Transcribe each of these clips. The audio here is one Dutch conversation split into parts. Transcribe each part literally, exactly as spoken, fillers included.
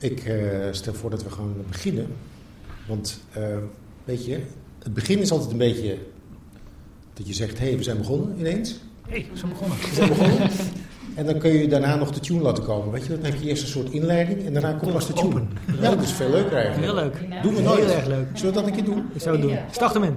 ik uh, stel voor dat we gewoon beginnen. Want, uh, weet je, het begin is altijd een beetje dat je zegt, hé, hey, we zijn begonnen ineens. Hé, hey, we zijn begonnen. We zijn begonnen. En dan kun je daarna nog de tune laten komen, weet je. Dan heb je eerst een soort inleiding en daarna komt pas de tune. Open. Ja, dat is veel leuker eigenlijk. Heel leuk. Doen we nooit. Heel erg leuk. Zullen we dat een keer doen? Ik zou het doen. Start hem in.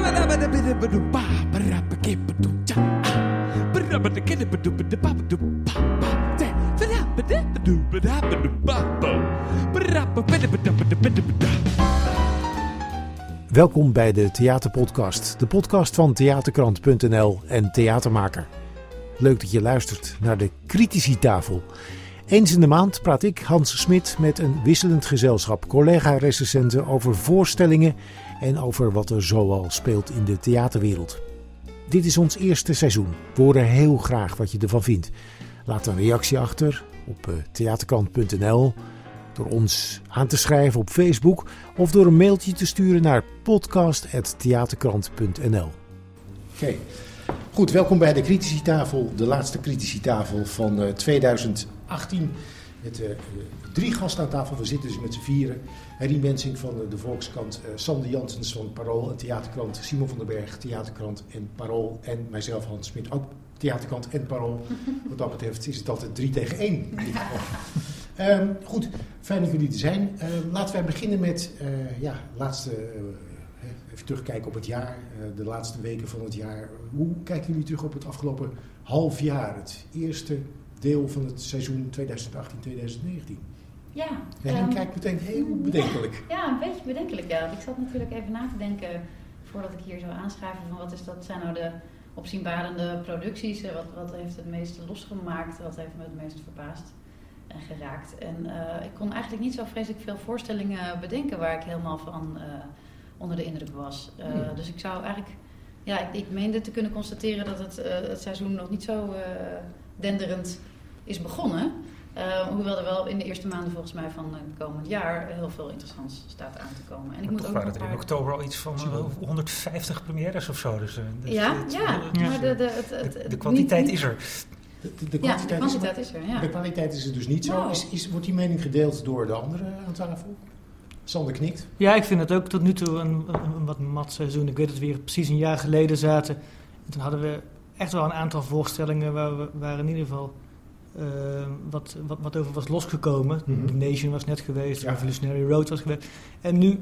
Welkom bij de Theaterpodcast, de podcast van theaterkrant punt n l en Theatermaker. Leuk dat je luistert naar de Criticitafel. Eens in de maand praat ik, Hans Smit, met een wisselend gezelschap collega-recensenten over voorstellingen en over wat er zoal speelt in de theaterwereld. Dit is ons eerste seizoen. We horen heel graag wat je ervan vindt. Laat een reactie achter op uh, theaterkrant punt n l, door ons aan te schrijven op Facebook of door een mailtje te sturen naar podcast apenstaartje theaterkrant punt n l. Oké. Okay. Goed, welkom bij de Criticitafel, de laatste Criticitafel van uh, tweeduizend achttien. Met uh, drie gasten aan tafel. We zitten dus met z'n vieren. Henry Mensink van uh, de Volkskrant, uh, Sander Janssens van Parool en Theaterkrant, Simon van den Berg, Theaterkrant en Parool en mijzelf, Hans Smit, ook Theaterkrant en Parool. Wat dat betreft is het altijd drie tegen één in dit geval. Um, goed, fijn dat jullie er zijn. Uh, laten wij beginnen met uh, ja, laatste... Uh, Even terugkijken op het jaar, de laatste weken van het jaar. Hoe kijken jullie terug op het afgelopen half jaar? Het eerste deel van het seizoen tweeduizend achttien tweeduizend negentien. Ja. En um, kijkt meteen heel bedenkelijk. Ja, een beetje bedenkelijk, ja. Ik zat natuurlijk even na te denken, voordat ik hier zou aanschrijven, van wat is dat, zijn nou de opzienbarende producties? Wat, wat heeft het meeste losgemaakt? Wat heeft me het meest verbaasd en geraakt? En uh, ik kon eigenlijk niet zo vreselijk veel voorstellingen bedenken waar ik helemaal van... Uh, onder de indruk was. Uh, hmm. Dus ik zou eigenlijk... Ja, ik, ik meende te kunnen constateren dat het, uh, het seizoen nog niet zo uh, denderend is begonnen. Uh, hoewel er wel in de eerste maanden volgens mij van het komend jaar heel veel interessants staat aan te komen. En ik maar moet toch ook waren er paar... in oktober al iets van uh, honderdvijftig premières of zo. Dus, uh, dus ja, het, ja, het, maar de, de, het, het, de, de kwantiteit niet, is er. De, de, de kwantiteit, ja, de kwantiteit is, is er, ja. De kwaliteit is er dus niet zo. Nou. Is, is, wordt die mening gedeeld door de anderen aan tafel? Sander knikt. Ja, ik vind het ook tot nu toe een, een, een wat mat seizoen. Ik weet dat we hier precies een jaar geleden zaten. En toen hadden we echt wel een aantal voorstellingen waar, we, waar in ieder geval uh, wat, wat, wat over was losgekomen. Mm-hmm. The Nation was net geweest, ja. Revolutionary Road was geweest. En nu,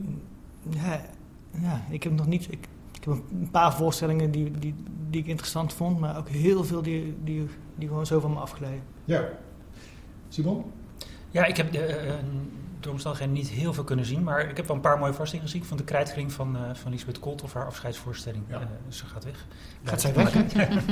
ja, ja ik heb nog niet... Ik, ik heb een paar voorstellingen die, die, die ik interessant vond, maar ook heel veel die, die, die gewoon zo van me afgeleiden. Ja. Simon? Ja, ik heb... Uh, een door omstandigheden niet heel veel kunnen zien, maar ik heb wel een paar mooie voorstellingen gezien. Van de Krijtkring van, uh, van Lisbeth Koolthof, haar afscheidsvoorstelling. Ja. Uh, ze gaat weg. Gaat zij weg?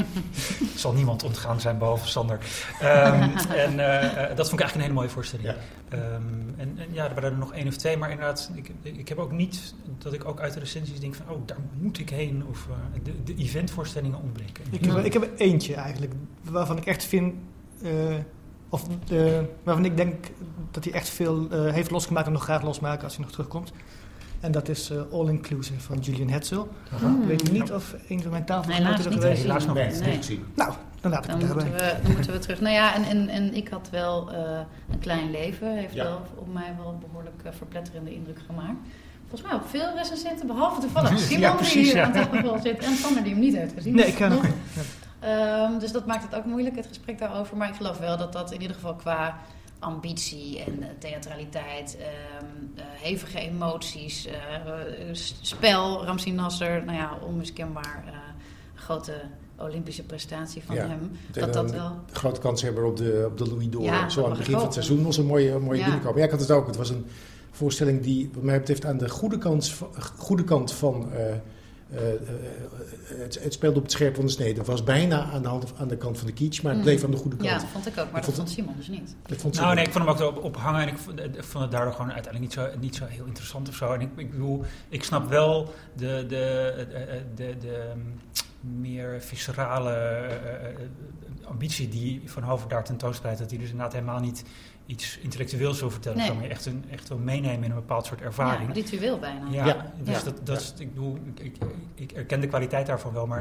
Zal niemand ontgaan zijn, behalve Sander. Um, en uh, dat vond ik eigenlijk een hele mooie voorstelling. Ja. Um, en, en ja, er waren er nog één of twee, maar inderdaad, ik, ik heb ook niet dat ik ook uit de recensies denk van, oh, daar moet ik heen. Of uh, de, de eventvoorstellingen ontbreken. Ik heb, ik heb er eentje eigenlijk, waarvan ik echt vind... Uh, Of uh, waarvan ik denk dat hij echt veel uh, heeft losgemaakt en nog graag losmaken als hij nog terugkomt. En dat is uh, All Inclusive van Julian Hetzel. Mm. Ik weet niet of een van mijn tafelgenoten er geweest is. Helaas nog niet nee. gezien. Nou, dan laat ik dan het moeten daarbij. we, dan moeten we terug. Nou ja, en, en, en ik had wel uh, een klein leven. Heeft ja. wel op mij wel een behoorlijk uh, verpletterende indruk gemaakt. Volgens mij op veel recensenten, behalve toevallig Simon ja, precies, die hier ja. aan tafel zit. En Sander die hem niet heeft gezien. Nee, ik ga nog niet. Um, dus dat maakt het ook moeilijk, het gesprek daarover. Maar ik geloof wel dat dat in ieder geval qua ambitie en uh, theatraliteit, um, uh, hevige emoties, uh, uh, spel, Ramzi Nasser, nou ja, onmiskenbaar uh, grote Olympische prestatie van ja, hem. Dat dat wel... grote kans hebben op de, op de Louis d'Or. Ja, zo aan het begin van het seizoen was een mooie, mooie ja. binnenkomen. Ja, ik had het ook. Het was een voorstelling die, wat mij betreft, aan de goede kant, goede kant van... Uh, Uh, uh, het, het speelde op het scherp van de snede. Het was bijna aan de, hand, aan de kant van de kitsch, maar het bleef aan de goede kant. Ja, dat vond ik ook, maar ik dat vond Simon dus niet. Dat vond nou nee, ik vond hem ook op, ophangen en ik vond, ik vond het daardoor gewoon uiteindelijk niet zo, niet zo heel interessant of zo. En ik, ik bedoel, ik snap wel de, de, de, de, de meer viscerale uh, ambitie die Van Hoven daar tentoonspreidt, dat hij dus inderdaad helemaal niet iets intellectueels wil vertellen. Nee. Maar echt, een, echt wil meenemen in een bepaald soort ervaring. Ja, ritueel bijna. Ja, ja. dus ja. dat, dat is, ik bedoel, ik, ik, ik erken de kwaliteit daarvan wel, maar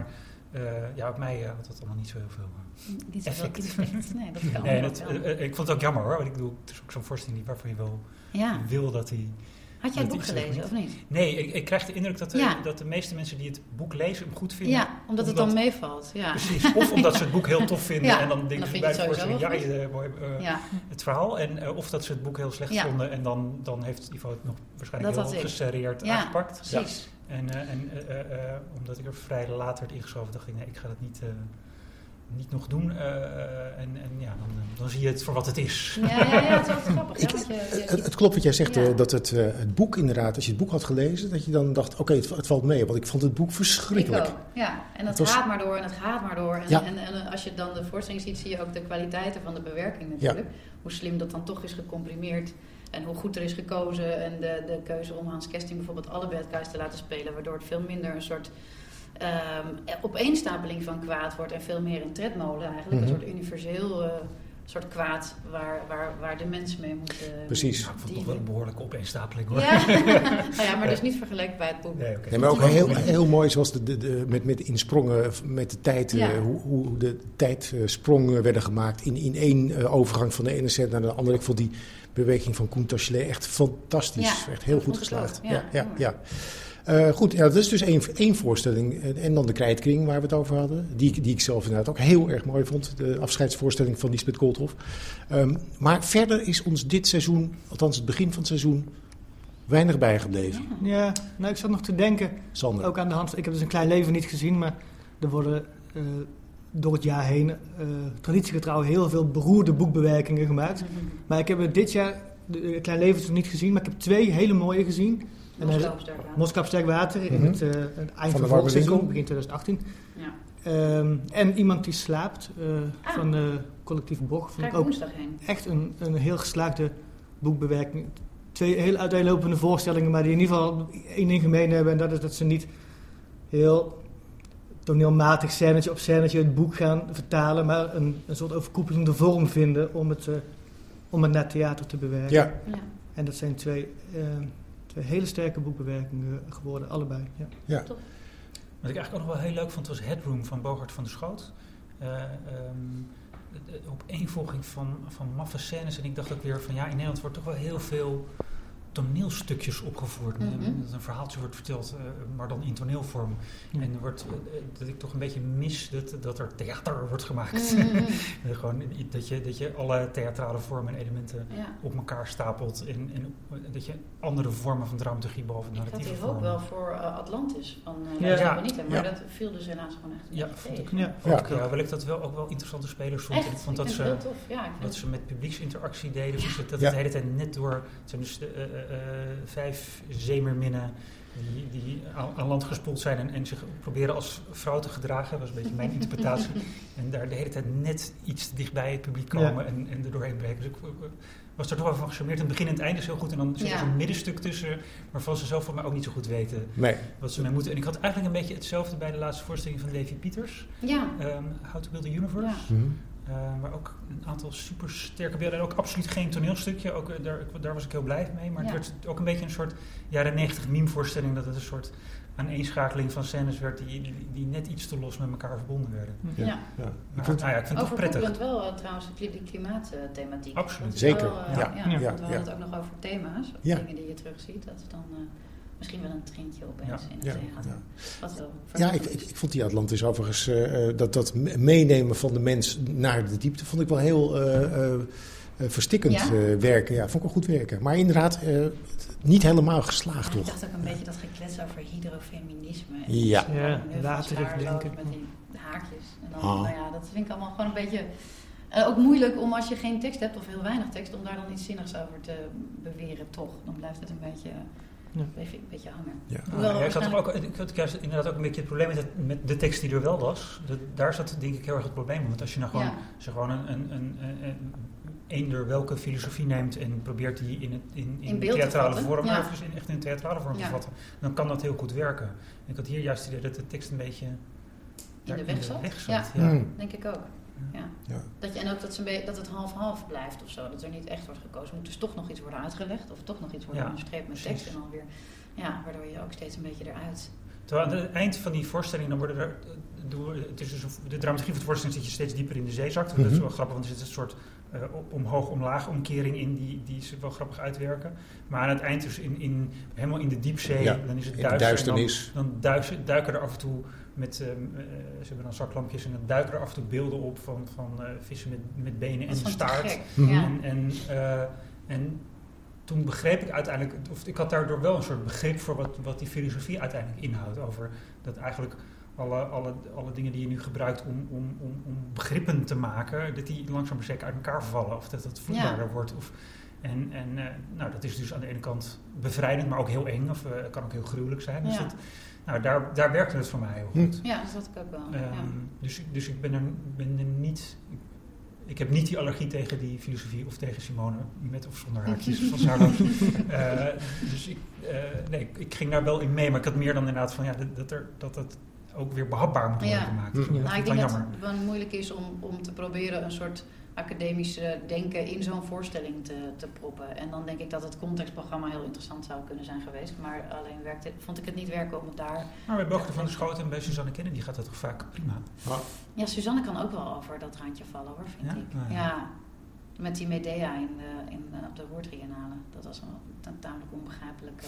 Uh, ja, op mij uh, had dat allemaal niet zo heel veel uh, Niet zo effect. Veel effect. Nee, dat kan nee, wel. dat, uh, ik vond het ook jammer hoor. Want ik bedoel, het is ook zo'n voorstelling waarvan je wel ja. wil dat hij... Had jij het boek gelezen of niet? Nee, ik, ik krijg de indruk dat de, ja. dat de meeste mensen die het boek lezen hem goed vinden. Ja, omdat, omdat het dan meevalt. Ja. Precies, of omdat ze het boek heel tof vinden ja. en dan denken ze bij de voorstelling, ja, je, uh, ja, het verhaal. En uh, of dat ze het boek heel slecht ja. vonden en dan, dan heeft Ivo het nog waarschijnlijk dat heel geserreerd ja, aangepakt. Precies. Ja. En, uh, en uh, uh, uh, omdat ik er vrij laat werd ingeschoven, dacht ik, nee, ik ga dat niet... Uh, niet nog doen. Uh, en, en ja, dan, dan zie je het voor wat het is. Ja, ja, ja, het is altijd grappig. Ik, ja, je, je het, het klopt wat jij zegt, ja. uh, dat het, uh, het boek inderdaad, als je het boek had gelezen, dat je dan dacht, oké, okay, het, het valt mee. Want ik vond het boek verschrikkelijk. Ik ook, ja. En het, het gaat was... maar door en het gaat maar door. En, ja. en, en, en als je dan de voorstelling ziet, zie je ook de kwaliteiten van de bewerking natuurlijk. Ja. Hoe slim dat dan toch is gecomprimeerd. En hoe goed er is gekozen. En de, de keuze om Hans Kesting bijvoorbeeld alle bad guys te laten spelen. Waardoor het veel minder een soort... Um, opeenstapeling van kwaad wordt en veel meer een tredmolen eigenlijk. Mm-hmm. Een soort universeel uh, soort kwaad waar, waar, waar de mensen mee moeten... Precies. Nou, ik vond het toch wel een behoorlijke opeenstapeling hoor. Ja, nou ja, maar dus niet vergelijkbaar bij het boek. Nee, okay. nee, maar ook heel, heel mooi zoals de, de, de, met, met in sprongen, met de tijd, ja. uh, hoe, hoe de tijdsprongen werden gemaakt in, in één uh, overgang van de ene set naar de andere. Ik vond die beweging van Koen Tachelet echt fantastisch. Ja, echt heel goed geslaagd. Ja, ja, ja, ja. Uh, goed, ja, dat is dus één, één voorstelling. En dan de Krijtkring waar we het over hadden. Die, die ik zelf inderdaad ook heel erg mooi vond. De afscheidsvoorstelling van Lisbeth Koolthof. Um, maar verder is ons dit seizoen, althans het begin van het seizoen, weinig bijgebleven. Ja, nou ik zat nog te denken, Sander. Ook aan de hand, ik heb dus Een Klein Leven niet gezien, maar er worden uh, door het jaar heen uh, traditiegetrouw heel veel beroerde boekbewerkingen gemaakt. Mm-hmm. Maar ik heb dit jaar de, Een Klein Leven nog niet gezien, maar ik heb twee hele mooie gezien. Moskou op sterk water in mm-hmm. het, uh, het eind van vervolgsseizoen, begin twintig achttien. Ja. Um, en Iemand die slaapt uh, ah. van uh, Collectief Boch. Ga ik ook woensdag heen. Echt een, een heel geslaagde boekbewerking. Twee heel uiteenlopende voorstellingen, maar die in ieder geval één ding gemeen hebben. En dat is dat ze niet heel toneelmatig scènetje op scènetje het boek gaan vertalen, maar een, een soort overkoepelende vorm vinden om het, uh, om het naar theater te bewerken. Ja. Ja. En dat zijn twee... Uh, Twee hele sterke boekbewerkingen geworden, allebei. Ja. Ja. Wat ik eigenlijk ook nog wel heel leuk vond, was Headroom van Bogert van der Schoot. Uh, um, op eenvolging van, van maffe scènes. En ik dacht ook weer van ja, in Nederland wordt toch wel heel veel toneelstukjes opgevoerd. Mm-hmm. Dat een verhaaltje wordt verteld, uh, maar dan in toneelvorm. Mm. En er wordt, uh, dat ik toch een beetje mis dat, dat er theater wordt gemaakt. Mm-hmm. Gewoon dat je, dat je alle theatrale vormen en elementen ja. op elkaar stapelt. En, en dat je andere vormen van dramaturgie boven narratieve vormen. Ik had hier ook wel voor uh, Atlantis van uh, ja. ja. niet, maar ja. dat viel dus helaas gewoon echt ja, vond ik, ja. ja. Ja. Ja, wel ik dat wel ook wel interessante spelers vond. Echt? Ik vond ik dat, ze, heel tof. Ja, ik dat ze met publieksinteractie deden. Ja. Dus dat, dat ja. het de hele tijd net door... Het zijn dus de, uh, uh, vijf zeemerminnen die, die aan, aan land gespoeld zijn en, en zich proberen als vrouw te gedragen. Dat was een beetje mijn interpretatie. En daar de hele tijd net iets dichtbij het publiek komen ja. en, en er doorheen breken. Dus ik uh, was er toch wel van gecharmeerd. Het begin en het einde is heel goed. En dan zit er ja. een middenstuk tussen waarvan ze zelf van mij ook niet zo goed weten nee. wat ze mee moeten. En ik had eigenlijk een beetje hetzelfde bij de laatste voorstelling van Davy Peters. Ja. Um, How to Build a Universe. Ja. Mm-hmm. Uh, maar ook een aantal super sterke beelden. En ook absoluut geen toneelstukje. Ook, uh, daar, daar was ik heel blij mee. Maar ja. het werd ook een beetje een soort jaren negentig meme-voorstelling. Dat het een soort aaneenschakeling van scènes werd die, die, die net iets te los met elkaar verbonden werden. Ja. Ja. Ja. Maar, nou ja, ik vind het toch prettig. Overkoepelend wel uh, trouwens die klimaatthematiek. Absoluut. Zeker. Wel, uh, ja. Ja, Ja. want we Ja. hadden het ook nog over thema's. Ja. Dingen die je terugziet. Dat is dan... Uh, misschien wel een trendje opeens ja. in het ja, gaat. ja. Wat wel ja, ik, ik, ik vond die Atlantis overigens, uh, dat, dat meenemen van de mens naar de diepte, vond ik wel heel uh, uh, verstikkend ja? uh, werken. Ja, vond ik wel goed werken. Maar inderdaad, uh, niet helemaal geslaagd, ja, toch? Ik dacht ook een beetje dat geklets over hydrofeminisme. Ja. Ja, later even denken. Met die haakjes. En dan, ah. nou ja, dat vind ik allemaal gewoon een beetje... Uh, ook moeilijk om als je geen tekst hebt of heel weinig tekst, om daar dan iets zinnigs over te beweren, toch. Dan blijft het een beetje... Ja. Een beetje hangen. Ja. Ah, ja, ik, had ook, ik had juist inderdaad ook een beetje het probleem met, het, met de tekst die er wel was. De, daar zat denk ik heel erg het probleem. Want als je nou gewoon, ja. je gewoon een, een, een, een, eender welke filosofie neemt en probeert die in, het, in, in, in theatrale vorm, ja. of in, echt in theatrale vorm ja. te vatten, dan kan dat heel goed werken. En ik had hier juist het idee dat de tekst een beetje in de weg zat. Weg zat. Ja, ja. Mm. denk ik ook. Ja. Ja. Dat je, en ook dat, ze be- dat het half-half blijft of zo. Dat er niet echt wordt gekozen. Er moet dus toch nog iets worden uitgelegd. Of toch nog iets worden ja, onderstreept met tekst. En dan weer, ja, waardoor je ook steeds een beetje eruit Terwijl aan het eind van die voorstelling, dan worden er... Het is dus een, de dramaturgie van de voorstelling zit je steeds dieper in de zee zakt. Mm-hmm. Dat is wel grappig, want er zit een soort uh, omhoog-omlaag omkering in die, die ze wel grappig uitwerken. Maar aan het eind dus in, in, helemaal in de diepzee, ja, dan is het duister. duisternis. Dan, dan duiken, duiken er af en toe met... Uh, uh, ze hebben dan zaklampjes en dan duiken er af en toe beelden op van, van uh, vissen met, met benen en staart. Mm-hmm. Ja. En... en, uh, en toen begreep ik uiteindelijk, of ik had daardoor wel een soort begrip voor wat, wat die filosofie uiteindelijk inhoudt. Over dat eigenlijk alle, alle, alle dingen die je nu gebruikt om, om, om, om begrippen te maken, dat die langzaam maar zeker uit elkaar vallen. Of dat het voelbaarder ja. wordt. Of, en en uh, nou, dat is dus aan de ene kant bevrijdend, maar ook heel eng. Of uh, kan ook heel gruwelijk zijn. Dus ja. dat, nou, daar, daar werkte het voor mij heel goed. Ja, dat had ik ook wel. Um, ja. Dus, dus ik ben er, ben er niet... Ik heb niet die allergie tegen die filosofie of tegen Simone, met of zonder haakjes van Saarloos. uh, dus ik, uh, nee, ik ging daar wel in mee, maar ik had meer dan inderdaad van ja, dat, dat, er, dat het ook weer behapbaar moet worden ja. gemaakt. Ja. Dus Nou, ik denk jammer. dat het wel moeilijk is om, om te proberen een soort academisch denken in zo'n voorstelling te, te proppen. En dan denk ik dat het contextprogramma heel interessant zou kunnen zijn geweest. Maar alleen werkte, vond ik het niet werken om het daar... Maar bij Boogte van der Schoot en bij Suzanne Kennedy gaat dat toch vaak prima? Ah. Ja, Suzanne kan ook wel over dat randje vallen hoor, vind ja? ik. Ah, ja. ja, met die Medea in de, in, uh, op de woordtriennale. Dat was een, een tamelijk onbegrijpelijk...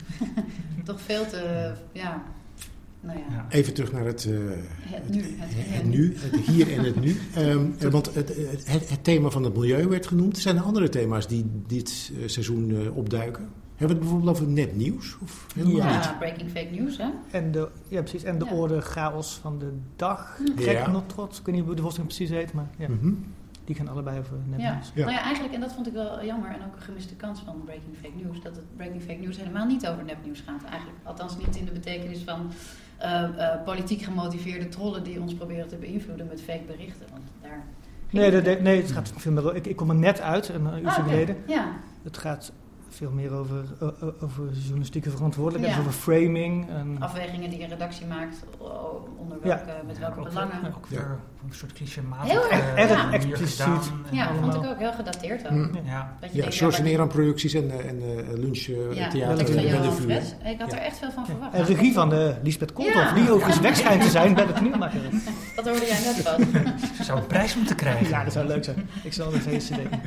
Uh, toch veel te... Ja, nou ja. Ja. Even terug naar het, uh, het, nu, het, het, het nu, het hier en het nu. Um, want het, het, het thema van het milieu werd genoemd. Zijn er andere thema's die dit uh, seizoen uh, opduiken? Hebben we het bijvoorbeeld over nepnieuws? Of ja, niet? breaking fake news, hè? En de, ja, precies. En de ja. orde chaos van de dag. Gek ja. nog trots. Ik weet niet hoe de voorstelling precies heet, maar ja. Mm-hmm. Die gaan allebei over nepnieuws. Ja. Ja. Nou ja, eigenlijk, en dat vond ik wel jammer en ook een gemiste kans van Breaking Fake News, dat het Breaking Fake News helemaal niet over nepnieuws gaat. Eigenlijk, althans niet in de betekenis van uh, uh, politiek gemotiveerde trollen die ons proberen te beïnvloeden met fake berichten. Want daar nee, de, de, nee, het gaat veel meer. Ik, ik kom er net uit, een uurtje ah, okay. geleden. Ja. Het gaat veel meer over, uh, over journalistieke verantwoordelijkheid, ja. over framing. En afwegingen die een redactie maakt, onder welke, ja. met welke ja, belangen. Ook, ook weer ja. een soort clichématig heel erg uh, ja. expliciet. Ja, allemaal. Vond ik ook heel gedateerd. Ook. Mm. Ja, ja George en Eran producties en, en uh, lunch uh, ja, theater. Ja, ja. Fred. Ik had ja. er echt veel van verwacht. En regie van uh, Lisbeth Koolhof, ja. die overigens ja. weg schijnt te zijn bij de toneelmaker. Dat hoorde jij net pas. Ze zou een prijs moeten krijgen. Ja, dat zou leuk zijn. Ik zal het even denken.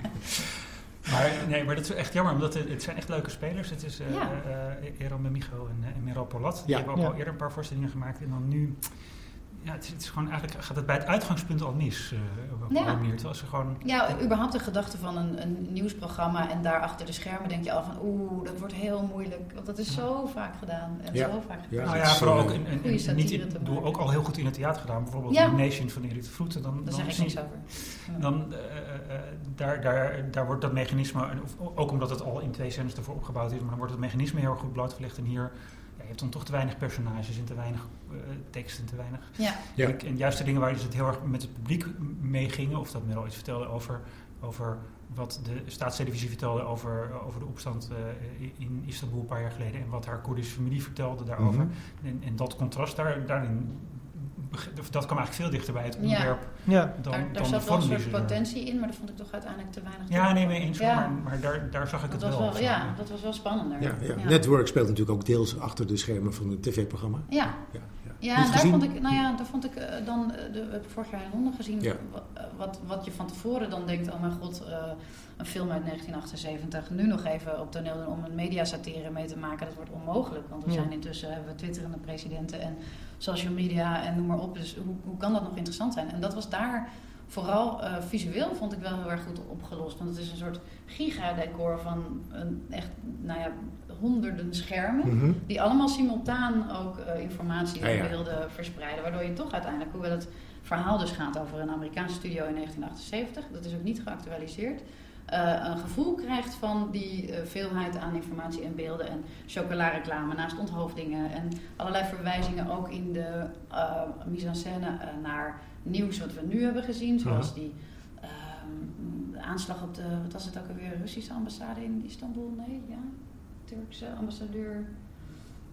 Maar, nee, maar dat is echt jammer, omdat het, het zijn echt leuke spelers. Het is uh, ja. uh, Eran Bemigo en, uh, en Meral Polat. Die ja. hebben ook ja. al eerder een paar voorstellingen gemaakt. En dan nu... Ja, het is, het is gewoon eigenlijk gaat het bij het uitgangspunt al mis. Uh, ja. Meer, terwijl ze gewoon... Ja, überhaupt de gedachte van een, een nieuwsprogramma en daar achter de schermen denk je al van oeh, dat wordt heel moeilijk. Want dat is zo vaak gedaan. En ja. zo vaak gedaan. Ja, nou ja, vooral ook, in, in, in, niet in, doe ook al heel goed in het theater gedaan. Bijvoorbeeld ja. The Nation van Erik de Vroeten. Dan, daar zeg ik niks over. Ja. Dan, uh, uh, daar, daar, daar wordt dat mechanisme, of, ook omdat het al in twee scènes ervoor opgebouwd is, maar dan wordt het mechanisme heel erg goed blootgelegd. En hier... Je hebt dan toch te weinig personages en te weinig uh, tekst en te weinig... Ja. Ja. En, en juist de dingen waar ze het heel erg met het publiek meegingen... of dat Meral iets vertelde over, over wat de staatstelevisie vertelde... over, over de opstand uh, in Istanbul een paar jaar geleden... en wat haar Koerdische familie vertelde daarover. Mm-hmm. En, en dat contrast daar, daarin... Dat kwam eigenlijk veel dichter bij het onderwerp ja. Ja. dan, daar, dan daar de zat wel een soort er. potentie in, maar dat vond ik toch uiteindelijk te weinig. Ja, nee, mee eens, ja. maar, maar daar, daar zag ik dat het was wel. wel ja, ja, dat was wel spannender. Ja, ja. Ja. Network speelt natuurlijk ook deels achter de schermen van het tv-programma. Ja, ja, ja. ja en daar gezien? vond ik, nou ja, daar vond ik uh, dan, uh, de, we hebben vorig jaar in Londen gezien, ja. wat, uh, wat, wat je van tevoren dan denkt, oh mijn god, uh, een film uit negentien achtenzeventig, nu nog even op toneel doen om een mediasatire mee te maken, dat wordt onmogelijk, want we ja. zijn intussen, hebben we twitterende presidenten en social media en noem maar op, dus hoe, hoe kan dat nog interessant zijn? En dat was daar vooral uh, visueel vond ik wel heel erg goed opgelost, want het is een soort gigadecor van een echt, nou ja, honderden schermen, mm-hmm. die allemaal simultaan ook uh, informatie en ja, ja. beelden verspreiden, waardoor je toch uiteindelijk, hoewel het verhaal dus gaat over een Amerikaanse studio in negentien achtenzeventig, dat is ook niet geactualiseerd, Uh, een gevoel krijgt van die uh, veelheid aan informatie en beelden en chocola-reclame naast onthoofdingen en allerlei verwijzingen ook in de uh, mise-en-scène uh, naar nieuws wat we nu hebben gezien, zoals ja. die uh, de aanslag op de, wat was het ook alweer, Russische ambassade in Istanbul? Nee, ja, Turkse ambassadeur.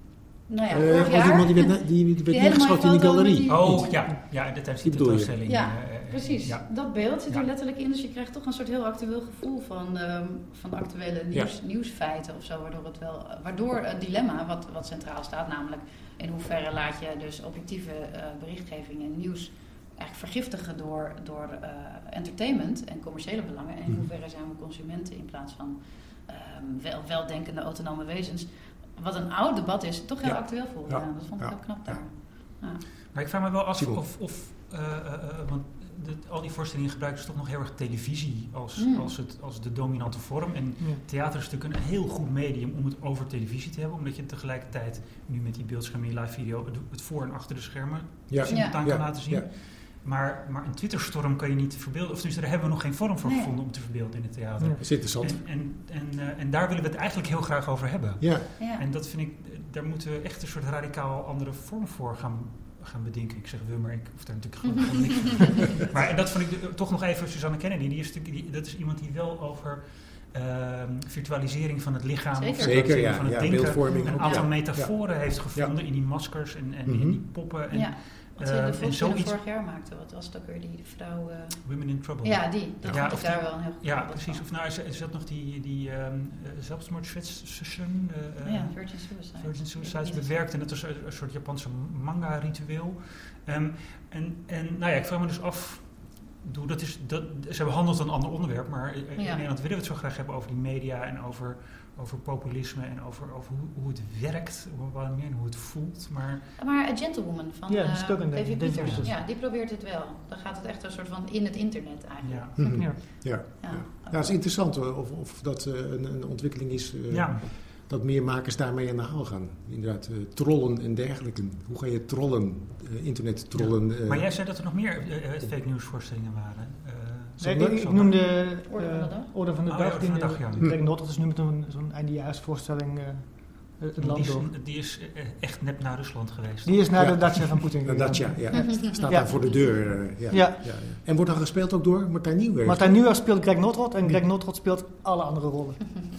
Nou ja, Uh, vorig was jaar. iemand die werd, die, die werd Die neergeschoten in de hele mooie galerie. foto met Oh ja, ja tijdens die Die bedoel je? tentoonstelling. Ja, eh, eh, precies. Ja. Dat beeld zit Ja. er letterlijk in. Dus je krijgt toch een soort heel actueel gevoel van, um, van actuele nieuws, Ja. nieuwsfeiten of zo. Waardoor, het wel, waardoor het dilemma wat, wat centraal staat, namelijk in hoeverre laat je dus objectieve uh, berichtgeving en nieuws eigenlijk vergiftigen door, door uh, entertainment en commerciële belangen. En in hoeverre zijn we consumenten in plaats van um, wel, weldenkende autonome wezens. Wat een oud debat is, toch heel Ja. actueel voelde. Ja. Ja. Dat vond ik Ja. heel knap Ja. daar. Ja. Maar ik vraag me wel af Simon. of, of uh, uh, uh, want de, al die voorstellingen gebruiken dus toch nog heel erg televisie als, Mm. als, het, als de dominante vorm. En Ja. theater is natuurlijk een heel goed medium om het over televisie te hebben, omdat je tegelijkertijd nu met die beeldschermen in live video het, het voor en achter de schermen Ja. simultaan Ja. kan laten zien. Ja. Maar, maar een Twitterstorm kan je niet verbeelden, of tenminste daar hebben we nog geen vorm voor Nee. gevonden om te verbeelden in het theater. Ja. Dat is interessant. En, en, en, uh, en daar willen we het eigenlijk heel graag over hebben. Ja. Ja. En dat vind ik, daar moeten we echt een soort radicaal andere vorm voor gaan, gaan bedenken. Ik zeg we, maar ik hoef daar natuurlijk gewoon, gewoon niks van. Maar en dat vond ik de, toch nog even Suzanne Kennedy. Die is, natuurlijk- die, dat is iemand die wel over uh, virtualisering van het lichaam, Zeker. of virtualisering Zeker, ja. van het ja denken, beeldvorming. een ook, aantal ja. metaforen heeft gevonden in die maskers en, en Mhm. in die poppen. En, Ja. Wat ze uh, in de en volksfilm zoiets. vorig jaar maakte, wat was het ook weer, die vrouw... Uh, Women in Trouble. ja, die. Dat Ja, vond of ik daar die- wel een heel goed Ja, voorbeeld precies. van. Of nou, er zat nog die, die um, uh, zelfmoordsession. Uh, uh, Ja, Virgin Suicide. Virgin Suicides Niet bewerkt en dat was een, een soort Japanse manga-ritueel. Um, en, en nou ja, ik vraag me dus af, doe, dat is, dat, ze behandelt een ander onderwerp, maar in Ja. Nederland willen we het zo graag hebben over die media en over, over populisme en over, over hoe, hoe het werkt, wat meer en hoe het voelt. Maar Maar A Gentlewoman van Ja, dat is uh, ook een David David Peters, Peters. ja, die probeert het wel. Dan gaat het echt een soort van in het internet eigenlijk. ja. Mhm. Ja. Ja. Ja. Ja, het is interessant hoor, of, of dat uh, een, een ontwikkeling is uh, ja. dat meer makers daarmee aan de haal gaan. Inderdaad, uh, trollen en dergelijke. Hoe ga je trollen, uh, internet trollen? Uh, Maar jij zei dat er nog meer uh, fake news voorstellingen waren. Uh, Nee, Zonder- ik, ik zonder- noemde Orde van de uh, Dag. Orde van de Oh, Dag. ja, Orde van de die, Dag, ja. uh, Hm. Greg Notter is nu met een, zo'n eindejaarsvoorstelling uh, het die, land is, door. die is uh, echt net naar Rusland geweest. Die is naar Ja. de Dacia van Poetin Nou, dat ja, ja. Staat Ja. daar voor de deur. Uh, ja. Ja. Ja, ja. En wordt dan gespeeld ook door Martijn Nieuwwerf? Martijn Nieuwwerf speelt Greg Notrot en Greg Notrot speelt alle andere rollen.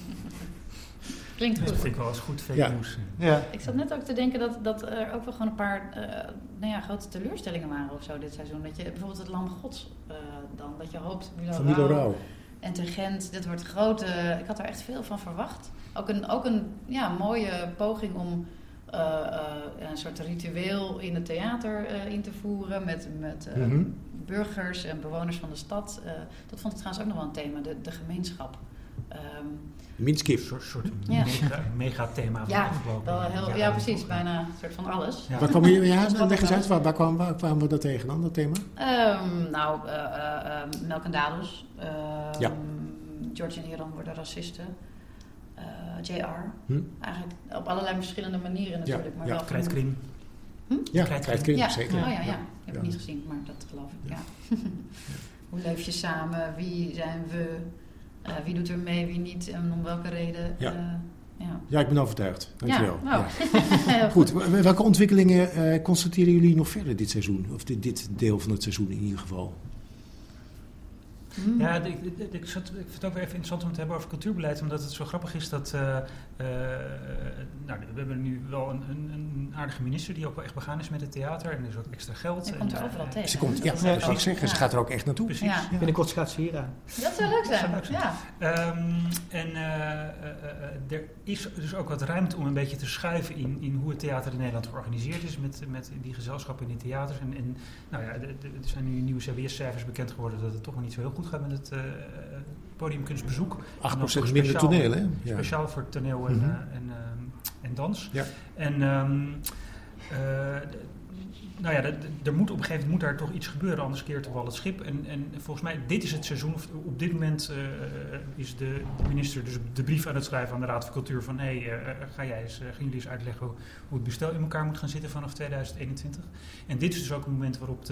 Klinkt Dat goed. vind ik wel eens goed fake Ja. nieuws. Ja. Ik zat net ook te denken dat, dat er ook wel gewoon een paar uh, nou ja, grote teleurstellingen waren of zo dit seizoen. Dat je bijvoorbeeld het Lam Gods uh, dan, dat je hoopt Milo Van Milo Rauw Rauw. en Te Gent, dit wordt groot. Uh, ik had er echt veel van verwacht. Ook een, ook een ja, mooie poging om uh, uh, een soort ritueel in het theater uh, in te voeren met, met uh, Mhm. burgers en bewoners van de stad. Uh, dat vond ik trouwens ook nog wel een thema, de, de gemeenschap. Um, Een Minskif. soort, soort Ja. mega, mega thema van Ja, de afgelopen wel heel, ja, jaren, precies, toch? bijna een soort van alles. Ja. Waar kwam je, ja, Dus wat leg eens dan? uit, waar, waar, kwamen, waar kwamen we dat tegen dan, dat thema? Um, nou, uh, uh, um, Melk en Dadels. Um, Ja. George en Iran worden racisten. Uh, J R. Hm? Eigenlijk op allerlei verschillende manieren natuurlijk. Maar ja, wel Krijtkring. Hm? Ja, Krijtkring. Krijtkring, Ja, zeker. oh ja, ja. Ja. Heb Ja. ik niet gezien, maar dat geloof ik. Ja. Ja. Hoe leef je samen? Wie zijn we? Uh, wie doet er mee, wie niet? En om welke reden? Ja. Uh, ja. Ja, ik ben overtuigd. Dankjewel. Ja, nou. Ja. Heel Goed, w- welke ontwikkelingen uh, constateren jullie nog verder dit seizoen? Of dit, dit deel van het seizoen in ieder geval? Hmm. Ja, ik, ik, ik, zat, ik vind het ook weer even interessant om het te hebben over cultuurbeleid, omdat het zo grappig is dat, uh, uh, nou, we hebben nu wel een, een, een aardige minister die ook wel echt begaan is met het theater en er is ook extra geld. Je komt er en, overal uh, tegen. Ze komt, hè? ja, Dat dat is zou ook- ik zeggen. Ze ja. gaat er ook echt naartoe. Precies. Ja. Binnenkort gaat ze hier aan. Dat zou leuk zijn. Dat zou leuk Ja. Um, en uh, uh, uh, er is dus ook wat ruimte om een beetje te schuiven in, in hoe het theater in Nederland georganiseerd is met, met die gezelschappen in die theaters. En, en nou ja, de, de, er zijn nu nieuwe C B S-cijfers bekend geworden dat het toch nog niet zo heel goed gaat met het uh, podiumkunstbezoek. acht En procent ook minder speciaal- toneel, hè? Ja. Speciaal voor toneel en, Mhm. uh, en, uh, en dans. Ja. En um, uh, d- nou ja, d- d- er moet op een gegeven moment moet daar toch iets gebeuren, anders keert er wel het schip. En, en volgens mij, dit is het seizoen, of op dit moment uh, is de minister dus de brief aan het schrijven aan de Raad van Cultuur van hé, hey, uh, ga jij eens, uh, gaan jullie eens uitleggen hoe, hoe het bestel in elkaar moet gaan zitten vanaf tweeduizend eenentwintig. En dit is dus ook een moment waarop de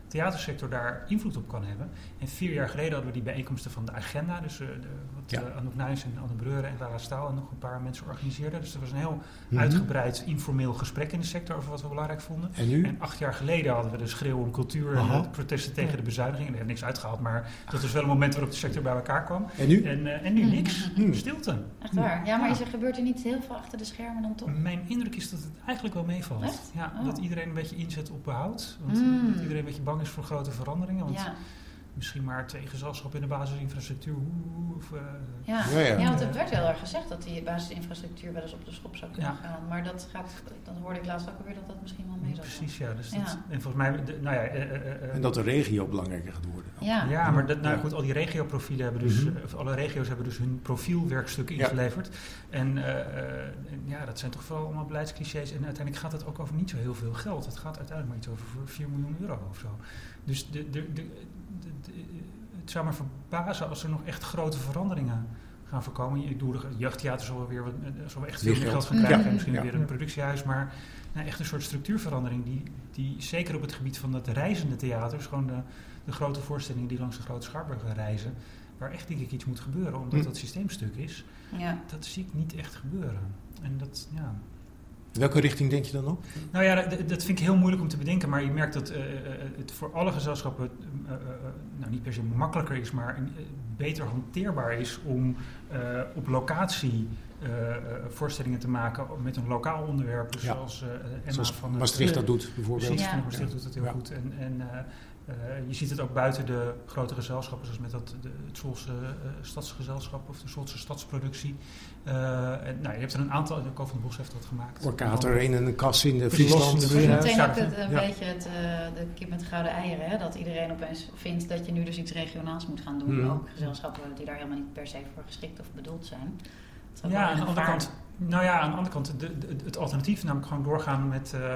theatersector daar invloed op kan hebben. En vier jaar geleden hadden we die bijeenkomsten van de Agenda. Dus uh, de, wat Ja. uh, Anouk Nijs en Anne Breuren en Lara Staal en nog een paar mensen organiseerden. Dus er was een heel Mhm. uitgebreid informeel gesprek in de sector over wat we belangrijk vonden. En nu? En acht jaar geleden hadden we de schreeuw om cultuur en Aha. de protesten tegen de bezuinigingen. Er heeft niks uitgehaald, maar dat was wel een moment waarop de sector bij elkaar kwam. En nu? En, uh, en nu niks. Hmm. Stilte. Echt waar. Ja, maar is er, gebeurt er niet heel veel achter de schermen dan toch? Mijn indruk is dat het eigenlijk wel meevalt. Echt? Ja, Oh. dat iedereen een beetje inzet op behoud. Want Mm. dat iedereen een beetje bang is voor grote veranderingen. Want Ja, misschien maar twee gezelschappen in de basisinfrastructuur. Oeh, of, uh, ja. Ja, ja. ja, want het werd heel erg gezegd dat die basisinfrastructuur wel eens op de schop zou kunnen Ja. gaan. Maar dat gaat, dan hoorde ik laatst ook alweer dat dat misschien wel mee zou precies, ja. Dus Ja. dat, en volgens mij, de, nou ja... uh, uh, uh, En dat de regio belangrijker gaat worden. Ja. Ja, maar dat, nou Ja. goed, al die regioprofielen hebben dus, Mhm. uh, of alle regio's hebben dus hun profielwerkstukken Ja. ingeleverd. En, uh, uh, en ja, dat zijn toch vooral allemaal beleidsclichés. En uiteindelijk gaat het ook over niet zo heel veel geld. Het gaat uiteindelijk maar iets over vier miljoen euro of zo. Dus de, de, de, de, de, het zou me verbazen als er nog echt grote veranderingen gaan voorkomen. Ik doe de jeugdtheater zal wel weer wat, zal wel echt veel Meer meer geld. geld gaan krijgen. Ja. En misschien Ja. weer een productiehuis. Maar nou, echt een soort structuurverandering die, die zeker op het gebied van het reizende theaters, gewoon de, de grote voorstellingen die langs de Grote Schouwburg reizen, waar echt denk ik iets moet gebeuren, omdat Hm. dat systeemstuk is, Ja. dat zie ik niet echt gebeuren. En dat, ja... Welke richting denk je dan op? Nou ja, dat, dat vind ik heel moeilijk om te bedenken, maar je merkt dat uh, het voor alle gezelschappen uh, uh, nou, niet per se makkelijker is, maar uh, beter hanteerbaar is om uh, op locatie uh, uh, voorstellingen te maken met een lokaal onderwerp. Dus Ja. zoals uh, Emma Zoals van het, Maastricht uh, dat doet, bijvoorbeeld. Precies, Ja. van Maastricht doet dat heel Ja. goed. En, en uh, uh, je ziet het ook buiten de grote gezelschappen, zoals met dat, de, het Solse uh, Stadsgezelschap of de Solse Stadsproductie. Uh, en, nou, je hebt er een aantal, de Ko van den Bos heeft dat gemaakt. Orkater in een kas in de Precies. Friesland. Dat Dat is Ja. meteen Ja. ook het, een Ja. beetje het, uh, de kip met gouden eieren. Hè? Dat iedereen opeens vindt dat je nu dus iets regionaals moet gaan doen. Mhm. Ook gezelschappen die daar helemaal niet per se voor geschikt of bedoeld zijn. Dat is ook Ja, wel aan de een andere gevaar. kant, nou ja, aan de andere kant, de, de, het alternatief, namelijk gewoon doorgaan met, uh, uh,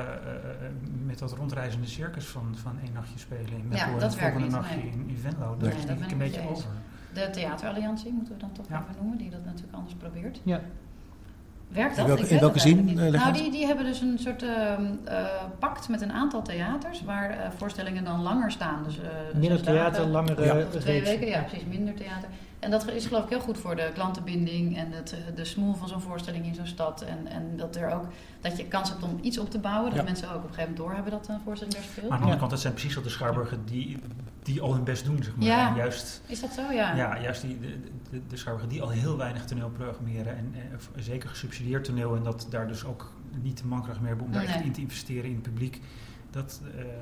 met dat rondreizende circus van, van één nachtje spelen in Meppel Ja, en dat het werkt volgende niet, nachtje nee. in, in Venlo. Dat Nee, is dat denk ben ik ik een met je beetje eens. over. De Theateralliantie moeten we dan toch Ja. even noemen, die dat natuurlijk anders probeert. Ja. Werkt dat? In welke- Ik in weet welke dat eigenlijk zin, niet. eh, leg Nou, uit. die, die hebben dus een soort uh, uh, pact met een aantal theaters waar uh, voorstellingen dan langer staan. Dus, uh, Minder zes dagen, theater, langere Ja. uh, of twee reeks. weken, ja, precies, minder theater. En dat is geloof ik heel goed voor de klantenbinding en het, uh, de smoel van zo'n voorstelling in zo'n stad. En, en dat er ook dat je kans hebt om iets op te bouwen, dat Ja. mensen ook op een gegeven moment doorhebben dat een voorstelling daar speelt. Maar aan de andere Ja. kant, dat zijn precies al de Schouwburgen die, die al hun best doen, zeg maar. Ja. En juist, Is dat zo? Ja. ja, juist die, de, de, de Schouwburgen die al heel weinig toneel programmeren en, en zeker gesubsidieerd toneel en dat daar dus ook niet de mankracht meer hebben om daar Nee. echt in te investeren in het publiek. Dat, uh, uh,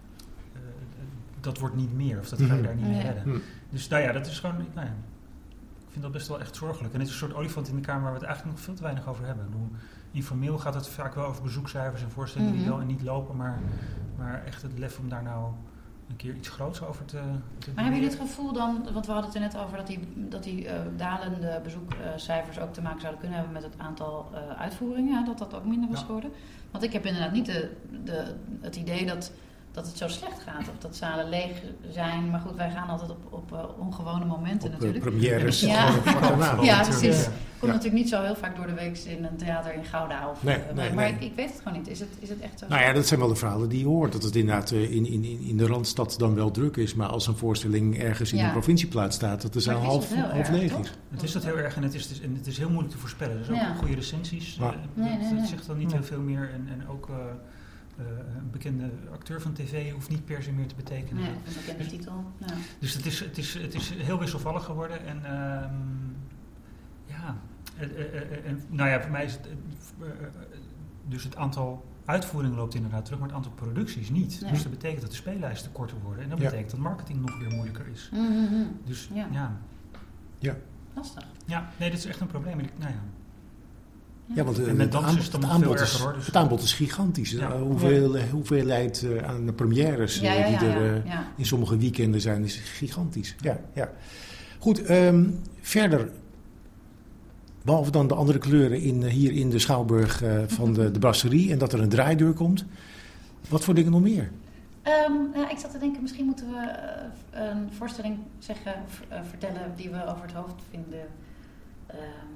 dat wordt niet meer, of dat ga je Mhm. daar niet mee Nee. redden. Hm. Dus nou ja, dat is gewoon, nou ja, ik vind dat best wel echt zorgelijk. En het is een soort olifant in de kamer waar we het eigenlijk nog veel te weinig over hebben. Ik bedoel, informeel gaat het vaak wel over bezoekcijfers en voorstellingen Mhm. die wel en niet lopen, maar, maar echt het lef om daar nou een keer iets groots over te, te Maar heb je doen. het gevoel dan, want we hadden het er net over dat die, dat die uh, dalende bezoekcijfers ook te maken zouden kunnen hebben met het aantal uh, uitvoeringen, hè, dat dat ook minder was Ja. geworden? Want ik heb inderdaad niet de, de, het idee dat, dat het zo slecht gaat of dat zalen leeg zijn. Maar goed, wij gaan altijd op, op uh, ongewone momenten Op uh, natuurlijk. premières. Ja. gewoon vlak daarna. Ja, natuurlijk. precies. Ja. Komt Ja. natuurlijk niet zo heel vaak door de week in een theater in Gouda. Of, Nee, uh, nee, maar maar nee. Ik, ik weet het gewoon niet. Is het, is het echt zo? Nou ja, dat zijn wel de verhalen die je hoort. Dat het inderdaad uh, in, in, in de Randstad dan wel druk is. Maar als een voorstelling ergens in Ja. een provincieplaats staat, dat er zo Maar is half, het heel half erg, leeg toch? is. Het is dat heel erg en het is, dus- en het is heel moeilijk te voorspellen. Er zijn ook Ja. goede recensies. Ja. Uh, Nee, dat, nee, dat nee. zegt dan niet Ja. heel veel meer. En, en ook uh, uh, een bekende acteur van tv hoeft niet per se meer te betekenen. Nee, een bekende titel. Ja. Dus het is, het, is, het is heel wisselvallig geworden. En uh, ja, uh, uh, uh, en, nou ja, voor mij is het... Uh, uh, dus het aantal uitvoeringen loopt inderdaad terug, maar het aantal producties niet. Nee. Dus dat betekent dat de speellijsten korter worden. En dat Ja. betekent dat marketing nog weer moeilijker is. Mm-hmm. Dus Ja. ja. Ja, Lastig. ja, nee, dat is echt een probleem. En ik, nou ja. ja want uh, En met het, dans aanbod, is het dan het, nog veel aanbod is, erger, hoor, dus- het aanbod is gigantisch. Ja. Uh, hoeveel, uh, hoeveelheid uh, aan de premières uh, Ja, ja, ja, die er uh, ja, ja. in sommige weekenden zijn, is gigantisch. Ja, ja. Goed, um, verder... Behalve dan de andere kleuren in, hier in de Schouwburg uh, van de, de brasserie en dat er een draaideur komt. Wat voor dingen nog meer? Um, ja, ik zat te denken, misschien moeten we uh, een voorstelling zeggen, v- uh, vertellen die we over het hoofd vinden. Uh,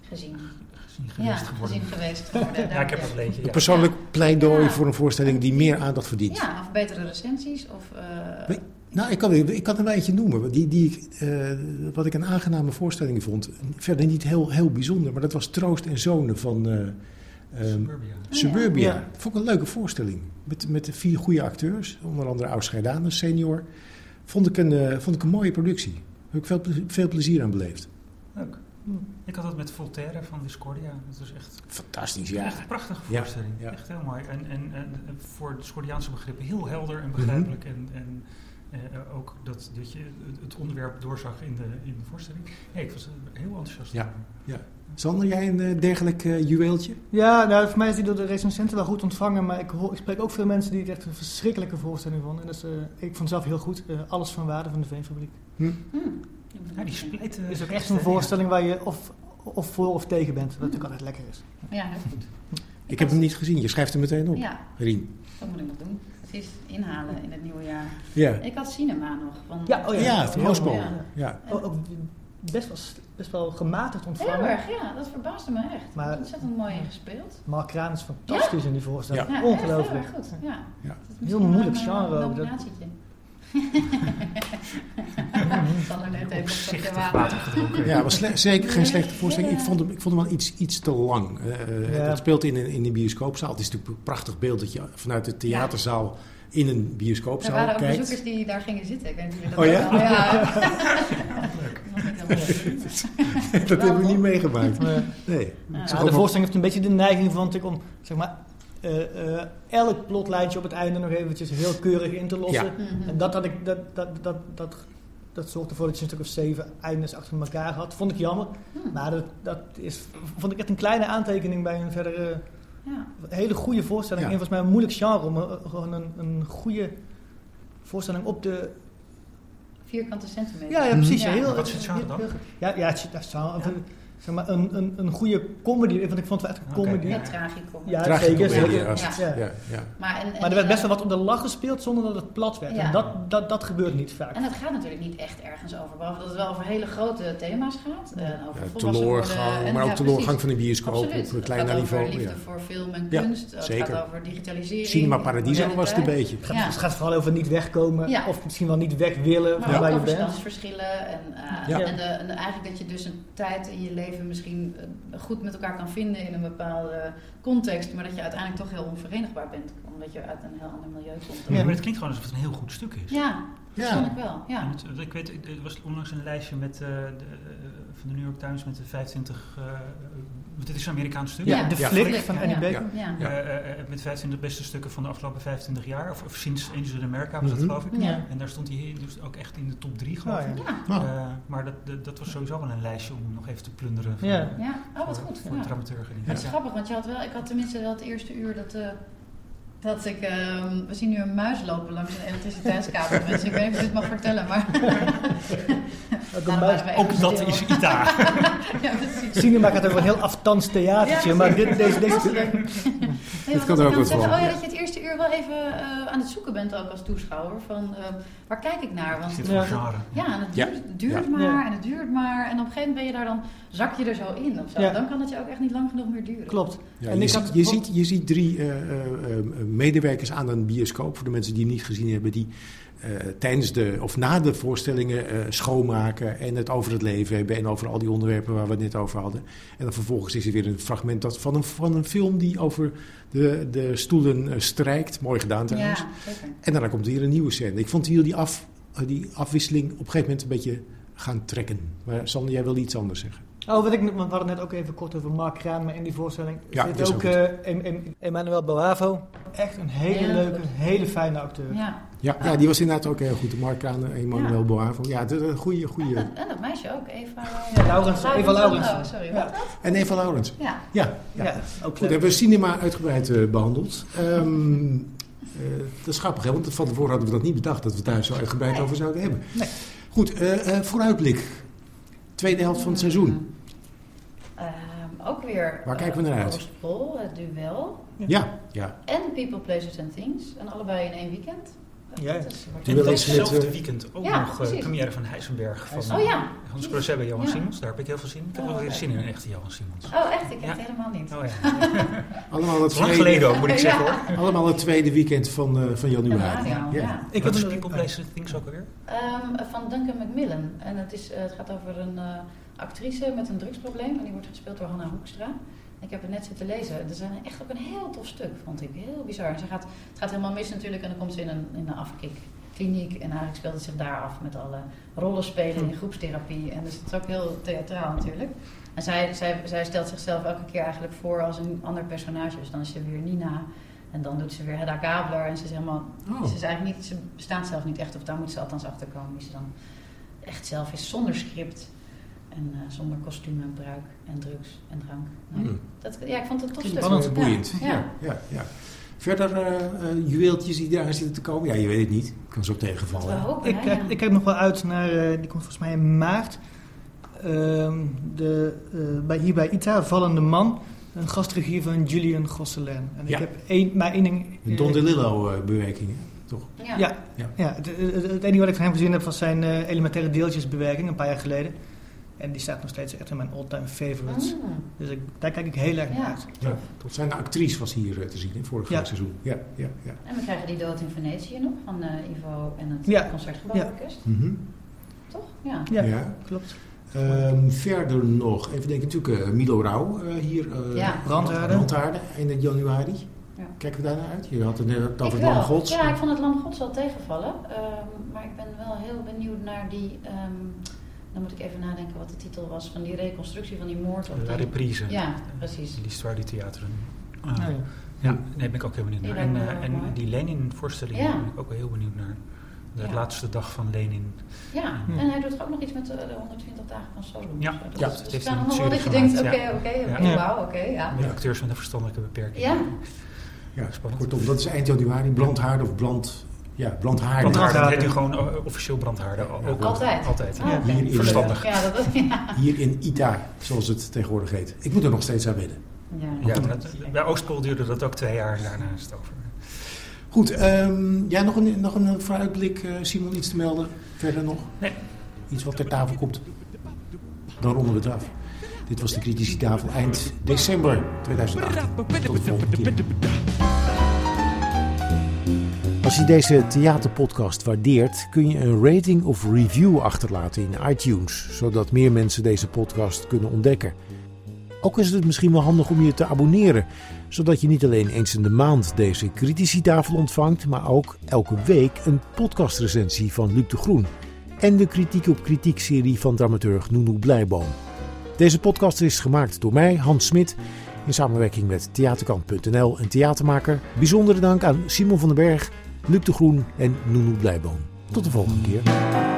gezien. Gezien geweest Ja, geworden. gezien geweest geworden. Ja, ik heb dat lezen. Een Ja. persoonlijk pleidooi Ja. voor een voorstelling die meer aandacht verdient. Ja, of betere recensies. Of, uh, Nee. Nou, ik kan, ik kan er wel eentje noemen. Die, die, uh, wat ik een aangename voorstelling vond. Verder niet heel, heel bijzonder, maar dat was Troost en Zonen van uh, um, Suburbia. Suburbia. Ja. Vond ik een leuke voorstelling. Met, met vier goede acteurs. Onder andere Aus Scheidane, senior. Vond ik een, uh, vond ik een mooie productie. Daar heb ik veel, ple- veel plezier aan beleefd. Leuk. Ik had dat met Voltaire van Discordia. Dat was echt, Fantastisch, ja. echt een prachtige Ja, voorstelling. ja. Echt heel mooi. En, en, en voor Discordiaanse begrippen heel helder en begrijpelijk. Mhm. En, en uh, ook dat, dat je het onderwerp doorzag in de, in de voorstelling. Nee, ik was heel enthousiast. Ja. Ja. Sander, jij een uh, dergelijk uh, juweeltje? Ja, nou, voor mij is die door de recensenten wel goed ontvangen, maar ik, hoor, ik spreek ook veel mensen die het echt een verschrikkelijke voorstelling vonden. En dat is, uh, ik vond zelf heel goed. Uh, Alles van Waarde van de Veenfabriek. Hm? hmm. Ja, die splijt. Het is ook echt een voorstelling waar je of, of voor of tegen bent, wat natuurlijk altijd lekker is. Ja, heel goed. Ik heb hem niet gezien. Je schrijft hem meteen op. Ja, Rien. dat moet ik nog doen. Het is inhalen in het nieuwe jaar. Ja. Ik had cinema nog. Van, Ja, oh ja. Ja, van Heel Roosboom. mooi, Ja. Ook, ook best, wel, best wel gematigd ontvangen. Heel erg, ja. Dat verbaasde me echt. Maar- Ontzettend mooi ingespeeld. Mark Kraan is fantastisch in die voorstelling. Ja, Ongelooflijk. echt heel erg goed. Ja. Ja. Dat is Heel misschien moeilijk wel een, genre uh, ook, dat- nominatietje. Sander net even op Opzichtig het water water. gedronken. Ja, het was sle- zeker geen slechte voorstelling. Ik vond hem, ik vond hem wel iets, iets te lang. Uh, Ja. Het speelt in een, in een bioscoopzaal. Het is natuurlijk een prachtig beeld dat je vanuit de theaterzaal in een Er bioscoopzaal waren ook kijkt. bezoekers die daar gingen zitten. Ik weet niet of je dat Oh ja? wel- ja. Dat was niet helemaal leuk. Dat hebben we niet meegemaakt. Uh, Nee. Ja. Ik zag Ja, ook de wel- voorstelling heeft een beetje de neiging, vond ik, om zeg maar, uh, uh, elk plotlijntje op het einde nog eventjes heel keurig in te lossen. Ja. Mhm. En dat, had ik, dat, dat, dat, dat, dat zorgde ervoor dat je een stuk of zeven eindes achter elkaar had. Vond ik jammer. Hmm. Maar dat, dat is, vond ik echt een kleine aantekening bij een verdere Ja. hele goede voorstelling. Ja. Een volgens mij een moeilijk genre om uh, gewoon een, een goede voorstelling op de... Vierkante centimeter. Ja, ja precies. Ja. Heel, Wat is het genre heel- dan? heel- Ja, ja, het, het genre. Ja. Zeg maar een, een, een goede comedy. Want ik vond het wel echt een Oké. comedy. Ja, Ja, tragicom. ja Tragicomedie, zeker. zeker. ja, als het- Ja. ja, ja. Maar, en, en, Maar er werd best wel wat op de lach gespeeld zonder dat het plat werd. Ja. En dat, dat, dat gebeurt niet vaak. En het gaat natuurlijk niet echt ergens over. Behalve dat het wel over hele grote thema's gaat. En over Ja, volwassen teleurgang, worden. En maar ook ja, teleurgang precies. van de bioscoop Absoluut. op een Het kleiner gaat niveau. over liefde Ja. voor film en Ja, kunst. Het zeker. gaat over digitalisering. Cinema Paradiso was het een moderniteit. beetje. Het gaat, Ja. het gaat vooral over niet wegkomen. Ja. Of misschien wel niet weg willen Maar van waar ook je over bent. standsverschillen. En, uh, Ja. en, de, en de- eigenlijk dat je dus een tijd in je leven misschien uh, goed met elkaar kan vinden in een bepaalde context. Maar dat je uiteindelijk toch heel onverenigbaar bent. Omdat je uit een heel ander milieu komt. Ja, maar het klinkt gewoon alsof het een heel goed stuk is. Ja, dat Ja. vond ik wel. Ja. En het- ik weet, er was onlangs een lijstje met, uh, de, uh, van de New York Times met de vijfentwintig... Uh, dit is een Amerikaans stuk. Ja, Ja. de Ja. flik Flik, van ja. Annie Ja. Baker. Ja. Ja. Uh, uh, met vijfentwintig beste stukken van de afgelopen vijfentwintig jaar. Of, of sinds Angels in America was dat, Mhm. geloof ik. Ja. En daar stond hij dus ook echt in de top drie, geloof Oh, ik. ja. Ja. Nou, Uh, maar dat, dat, dat was sowieso wel een lijstje om nog even te plunderen. Voor, Ja. Ja, oh wat goed. Voor Ja. dramaturgen. Het is grappig, want je had wel, ik had tenminste wel het eerste uur dat, uh, dat ik, uh, we zien nu een muis lopen langs een elektriciteitskabel. Mensen, ik weet niet of ik dit mag vertellen, maar... Ook, Nou, een dan muis- waren we even Ook dat stil. is I T A. Ja, precies. Cinema gaat over een heel aftans theatertje. Ja, maar dit, deze, deze, Nee, Dat wat kan was er ook ik wat aan het zeggen? van, Oh ja, ja. dat je het eerste uur wel even uh, aan het zoeken bent ook als toeschouwer. Van, uh, waar kijk ik naar? Is Want, dit Ja. voor genre? ja, en het Ja. duurt, het duurt Ja. maar Ja. en het duurt maar. En op een gegeven moment ben je daar dan, zak je er zo in of zo. Ja. Dan kan het je ook echt niet lang genoeg meer duren. klopt. Ja, En je, ik ziet, had- je, ziet, je ziet drie uh, uh, uh, medewerkers aan een bioscoop, voor de mensen die het niet gezien hebben, die uh, tijdens de of na de voorstellingen uh, schoonmaken en het over het leven hebben en over al die onderwerpen waar we het net over hadden. En dan vervolgens is er weer een fragment dat van, een, van een film die over de, de stoelen uh, strijkt. Mooi gedaan trouwens. Ja, zeker. En daarna komt weer een nieuwe scène. Ik vond hier die, af, uh, die afwisseling op een gegeven moment een beetje gaan trekken. Maar Sander, jij wilde iets anders zeggen. Oh, wat ik, want we hadden net ook even kort over Mark Kraan, maar in die voorstelling Ja, zit dat is ook ook uh, em, em, Emmanuel Boavo. Echt een hele Ja. leuke, hele fijne acteur. Ja. Ja, ja, die was inderdaad ook heel goed. Mark Kraan, Emmanuel Ja. Boavo. Ja, dat is een goede, goede. En, dat, en dat meisje ook, Eva... Ja, Laurens, Eva Laurens. Oh, sorry, wat? En Eva Laurens. Ja. Ja, ja. Ja, ook Goed, leuk. hebben we cinema uitgebreid uh, behandeld. Um, uh, dat is grappig, hè? Want van tevoren hadden we dat niet bedacht, dat we het daar zo uitgebreid Nee. over zouden hebben. Nee. Goed, uh, uh, vooruitblik. Tweede helft van het seizoen. Um, ook weer... Waar kijken we naar uit? Oostpol, het duel. Ja, ja. En People, Places and Things. En allebei in één weekend. Ja. Dat is, wordt Die En wil eens met, datzelfde uh, weekend ook Ja, nog uh, precies. première van Heisenberg van Oh ja. Hans Croce bij Johan Ja. Simons. Daar heb ik heel veel zin in. Ik heb Oh, wel weer oké. zin in een echte Johan Simons. Oh, echt? Ik heb Ja. het helemaal niet. Oh ja. allemaal het Lang tweede, geleden ook, moet ik Ja. zeggen hoor. allemaal het tweede weekend van, uh, van januari. Ja, ja. Ja. Ik Wat heb is een- People Place Things ook alweer? Um, van Duncan Macmillan. En het, is, uh, het gaat over een uh, actrice met een drugsprobleem. En die wordt gespeeld door Hanna Hoekstra. Ik heb het net zitten lezen. Het is een, echt ook een heel tof stuk, vond ik. Heel bizar. En ze gaat, het gaat helemaal mis natuurlijk. En dan komt ze in een, in een afkikkliniek. En eigenlijk speelt het zich daar af met alle rollen spelen in groepstherapie. En dus het is ook heel theatraal natuurlijk. En zij, zij, zij stelt zichzelf elke keer eigenlijk voor als een ander personage. Dus dan is ze weer Nina. En dan doet ze weer Hedda Gabler. En ze is helemaal... Oh. Ze is eigenlijk niet... Ze bestaat zelf niet echt. Of daar moet ze althans achterkomen. Wie ze dan echt zelf is. Zonder script. En uh, zonder kostuum en bruik en drugs en drank. Nou, Hmm. dat, ja, ik vond het een tof Klinkt stuk. wel boeiend. Ja, Ja. ja. Ja, ja. Verder uh, uh, juweeltjes die eraan zitten te komen? Ja, je weet het niet. Kan zo tegenvallen. We hopen, Ik, hè, kijk, ja. ik kijk nog wel uit naar, uh, die komt volgens mij in maart. Uh, de, uh, bij, hier bij I T A, Vallende Man. Een gastregie van Julien Gosselin. En Ja. ik heb één, maar één ding... Een Don DeLillo uh, bewerking, toch? Ja. Ja, Ja. ja. het, het, het enige wat ik van hem gezien heb was zijn uh, elementaire deeltjesbewerking, een paar jaar geleden. En die staat nog steeds echt in mijn all-time favorites. Mm. Dus ik, daar kijk ik heel erg naar Ja. uit. Ja. Tot zijn actrice was hier uh, te zien in vorig Ja. seizoen. Ja, ja, ja. En we krijgen die Dood in Venetië nog van uh, Ivo en het Ja. Concertgebouworkest. Mm-hmm. Toch? Ja. Ja, Ja. klopt. Um, verder nog, even denken, natuurlijk uh, Milo Rauw uh, hier. Uh, Ja. Brandhaarden. Brandhaarden, eind januari. Ja. Kijken we daar naar uit? Je had het net over Ik het wel. Lam Gods. Ja, ik vond het Lam Gods wel tegenvallen. Um, maar ik ben wel heel benieuwd naar die... Um, dan moet ik even nadenken wat de titel was van die reconstructie van die moord. Op La die- Reprise. Ja, precies. L'Histoire du Theater. Ah. Nou ja. Ja, nee, ben ik ook heel benieuwd Die naar. En, lijkt me uh, wel en mooi. die Lenin-voorstelling Ja. ben ik ook wel heel benieuwd naar. De Ja. laatste dag van Lenin. Ja, Ja. en hij doet ook nog iets met de, de honderdtwintig dagen van Sodom. Ja, of zo. Dus, ja, dus het er heeft staan een nog wel dat je serie denkt, oké, gemaakt, oké, ja. oké, Ja. wauw, oké, ja. De acteurs met een verstandelijke beperking. Ja, Ja, Spannend. kortom, dat is eind januari. Brandhaarden of brand... Ja, brandhaarden. Brandhaarden, dat Brandhaarden. heet nu gewoon uh, officieel brandhaarden. Ja, Ook altijd. Altijd. Oh, Ja. oké. Hier in- Verstandig. Ja, dat was, ja. Hier in I T A, zoals het tegenwoordig heet. Ik moet er nog steeds aan wennen. Ja, Ja, maar dat, bij Oostpool duurde dat ook twee jaar en daarna is het over. Goed, um, ja, nog een, nog een vooruitblik, uh, Simon, iets te melden? Verder nog? Nee. Iets wat ter tafel komt? Dan ronden we het af. Dit was de Kritische Tafel eind december tweeduizend achttien. Tot de volgende keer. Als je deze theaterpodcast waardeert, kun je een rating of review achterlaten in iTunes, zodat meer mensen deze podcast kunnen ontdekken. Ook is het misschien wel handig om je te abonneren, zodat je niet alleen eens in de maand deze Kritische-tafel ontvangt, maar ook elke week een podcastrecensie van Luc de Groen en de Kritiek op Kritiek-serie van dramaturg Nounou Blijboom. Deze podcast is gemaakt door mij, Hans Smit, in samenwerking met theaterkant punt n l en Theatermaker. Bijzondere dank aan Simon van den Berg, Luc de Groen en Nounou Blijboom. Tot de volgende keer.